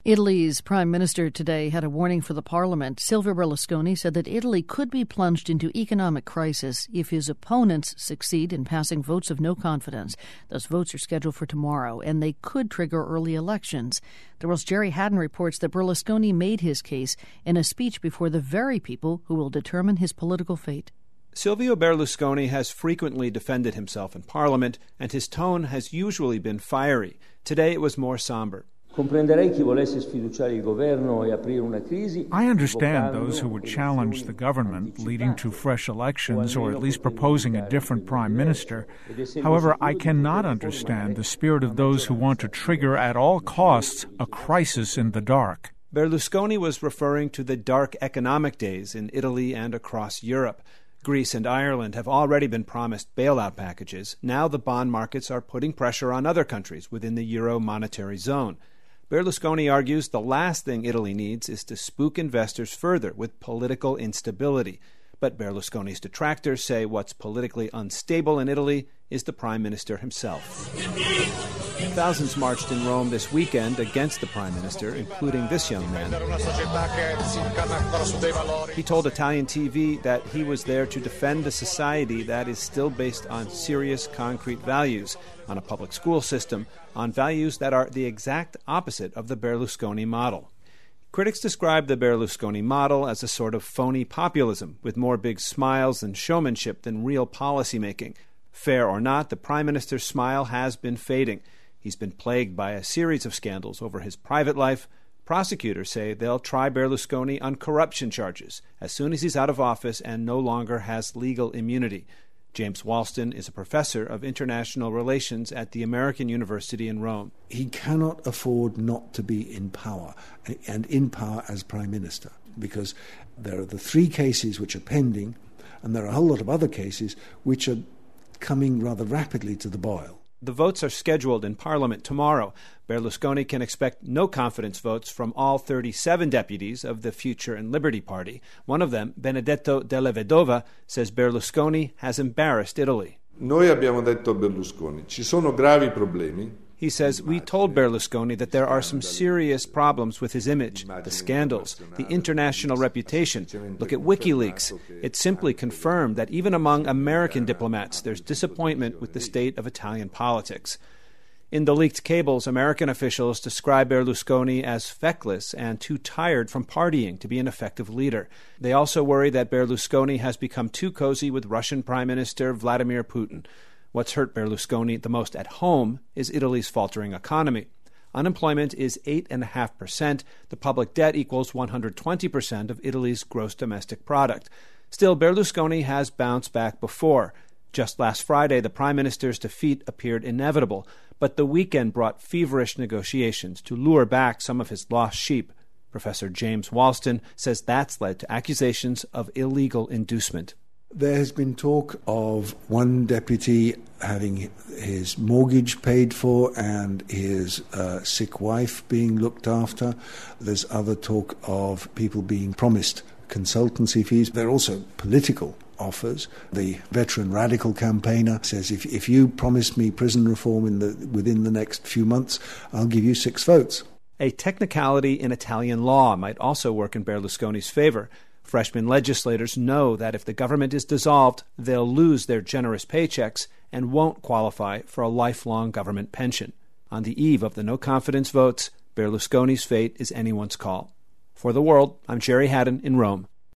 Italy's prime minister today had a warning for the parliament. Silvio Berlusconi said that Italy could be plunged into economic crisis if his opponents succeed in passing votes of no confidence. Those votes are scheduled for tomorrow, and they could trigger early elections. The World's Jerry Haddon reports that Berlusconi made his case in a speech before the very people who will determine his political fate. Silvio Berlusconi has frequently defended himself in Parliament, and his tone has usually been fiery. Today it was more somber. I understand those who would challenge the government, leading to fresh elections or at least proposing a different prime minister. However, I cannot understand the spirit of those who want to trigger at all costs a crisis in the dark. Berlusconi was referring to the dark economic days in Italy and across Europe. Greece and Ireland have already been promised bailout packages. Now the bond markets are putting pressure on other countries within the euro monetary zone. Berlusconi argues the last thing Italy needs is to spook investors further with political instability. But Berlusconi's detractors say what's politically unstable in Italy is the prime minister himself. Thousands marched in Rome this weekend against the prime minister, including this young man. He told Italian TV that he was there to defend a society that is still based on serious, concrete values, on a public school system, on values that are the exact opposite of the Berlusconi model. Critics describe the Berlusconi model as a sort of phony populism, with more big smiles and showmanship than real policymaking. Fair or not, the prime minister's smile has been fading. He's been plagued by a series of scandals over his private life. Prosecutors say they'll try Berlusconi on corruption charges as soon as he's out of office and no longer has legal immunity. James Walston is a professor of international relations at the American University in Rome. He cannot afford not to be in power, and in power as prime minister, because there are the three cases which are pending, and there are a whole lot of other cases which are coming rather rapidly to the boil. The votes are scheduled in Parliament tomorrow. Berlusconi can expect no confidence votes from all 37 deputies of the Future and Liberty Party. One of them, Benedetto Della Vedova, says Berlusconi has embarrassed Italy. Noi abbiamo detto a Berlusconi, ci sono gravi problemi. He says, we told Berlusconi that there are some serious problems with his image, the scandals, the international reputation. Look at WikiLeaks. It simply confirmed that even among American diplomats, there's disappointment with the state of Italian politics. In the leaked cables, American officials describe Berlusconi as feckless and too tired from partying to be an effective leader. They also worry that Berlusconi has become too cozy with Russian Prime Minister Vladimir Putin. What's hurt Berlusconi the most at home is Italy's faltering economy. Unemployment is 8.5%. The public debt equals 120% of Italy's gross domestic product. Still, Berlusconi has bounced back before. Just last Friday, the prime minister's defeat appeared inevitable, but the weekend brought feverish negotiations to lure back some of his lost sheep. Professor James Walston says that's led to accusations of illegal inducement. There has been talk of one deputy having his mortgage paid for and his sick wife being looked after. There's other talk of people being promised consultancy fees. There are also political offers. The veteran radical campaigner says, if you promise me prison reform within the next few months, I'll give you 6 votes. A technicality in Italian law might also work in Berlusconi's favor. Freshman legislators know that if the government is dissolved, they'll lose their generous paychecks and won't qualify for a lifelong government pension. On the eve of the no-confidence votes, Berlusconi's fate is anyone's call. For The World, I'm Jerry Haddon in Rome.